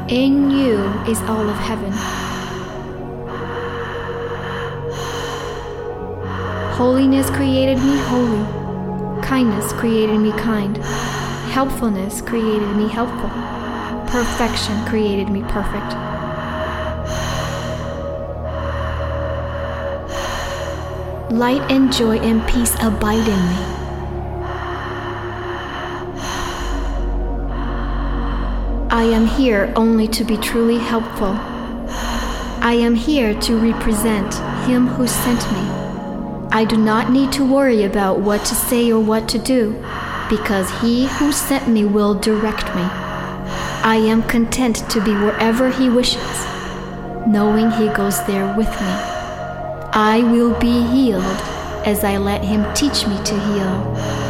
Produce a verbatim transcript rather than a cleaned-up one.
In you is all of heaven. Holiness created me holy. Kindness created me kind. Helpfulness created me helpful. Perfection created me perfect. Light and joy and peace abide in me. I am here only to be truly helpful. I am here to represent Him who sent me. I do not need to worry about what to say or what to do, because He who sent me will direct me. I am content to be wherever He wishes, knowing He goes there with me. I will be healed as I let Him teach me to heal.